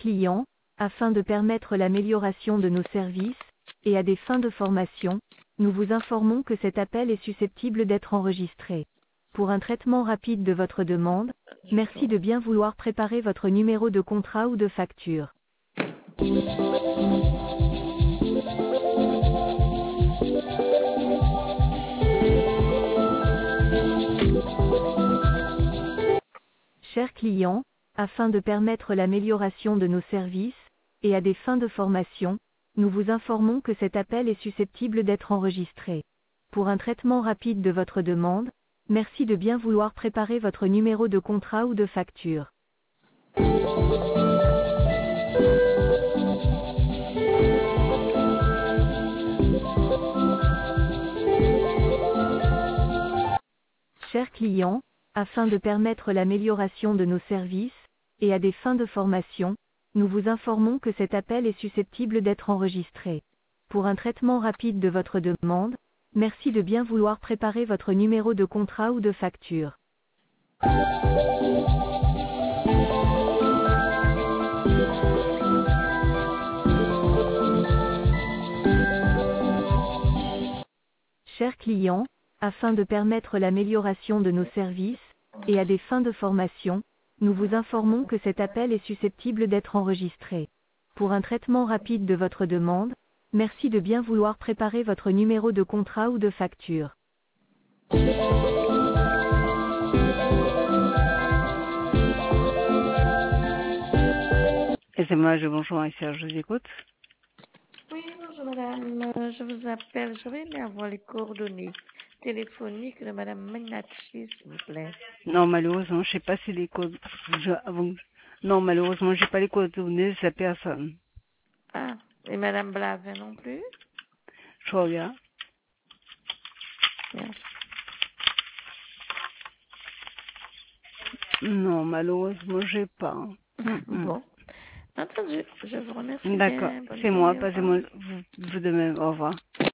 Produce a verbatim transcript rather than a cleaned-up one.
client, afin de permettre l'amélioration de nos services, et à des fins de formation, nous vous informons que cet appel est susceptible d'être enregistré. Pour un traitement rapide de votre demande, merci de bien vouloir préparer votre numéro de contrat ou de facture. Chers clients, afin de permettre l'amélioration de nos services, et à des fins de formation, nous vous informons que cet appel est susceptible d'être enregistré. Pour un traitement rapide de votre demande, merci de bien vouloir préparer votre numéro de contrat ou de facture. Chers clients, afin de permettre l'amélioration de nos services, et à des fins de formation, nous vous informons que cet appel est susceptible d'être enregistré. Pour un traitement rapide de votre demande, merci de bien vouloir préparer votre numéro de contrat ou de facture. Chers clients, afin de permettre l'amélioration de nos services, et à des fins de formation, nous vous informons que cet appel est susceptible d'être enregistré. Pour un traitement rapide de votre demande, merci de bien vouloir préparer votre numéro de contrat ou de facture. Et c'est moi, je bonjour, ici, je vous écoute. Oui, bonjour madame, Euh, je vous appelle, j'aurais aimé avoir les coordonnées téléphoniques de madame Menacci, s'il vous plaît. Non, malheureusement, je sais pas si les codes, je, avant, non, malheureusement, j'ai pas les coordonnées de cette personne. Ah, et madame Blavin non plus? Je regarde. Merci. Non, malheureusement, j'ai pas. Bon, entendu, je vous remercie D'accord, bien. Bonne c'est moi, journée, au revoir. passez-moi, vous, vous de même, au revoir.